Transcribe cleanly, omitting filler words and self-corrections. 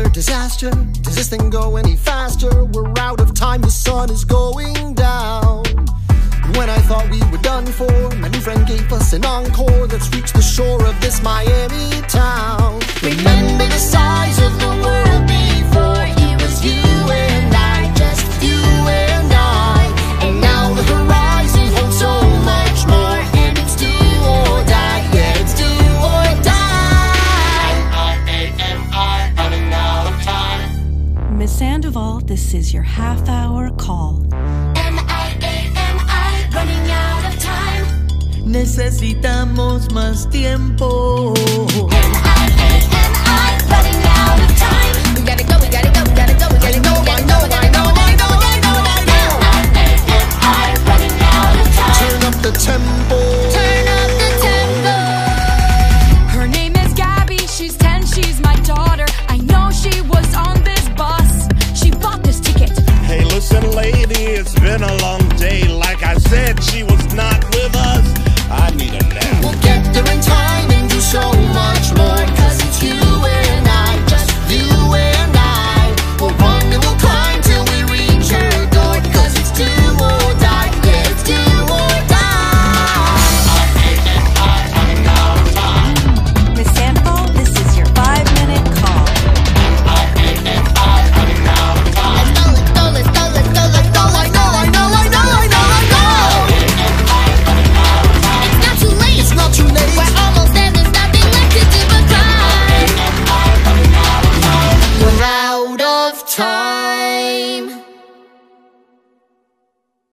disaster? Does this thing go any faster? We're out of time, the sun is going down. When I thought we were done for, my new friend gave us an encore. Let's reach the shore of this Miami town. Remember the size of the world before? It was you and I, just you and I. And now the horizon holds so much more, and it's do or die, yeah, it's do or die. M-I-A-M-I, running out of time. Miss Sandoval, this is your half-hour call. M-I-A-M-I, running out of time. Necesitamos más tiempo. M-I-A-M-I, running out of time. We gotta go, we gotta go, we gotta go, we gotta go, we gotta go, we gotta go, we gotta go, we gotta go, we gotta go. M-I-A-M-I, running out of time. Turn up the tempo. Turn up the tempo. Her name is Gabby, she's 10, she's my daughter. I know she was on this bus, she bought this ticket. Hey, listen, lady, it's been a long day. Like I said, she was not with us. I need a nap. We'll get there in time and do so much more. Cause it's you and I, just you and I. We'll run and we'll climb till we reach her door. Cause it's do or die, yeah, it's do or die. Miss Sandoval, this is your 5-minute call. Let's go, let's go, let's go, let's go, let's go, let's go, let's go, let's go, let's go, let's go. It's not too late, It's not too late. we're almost there, there's nothing left to do but climb. We're out of time.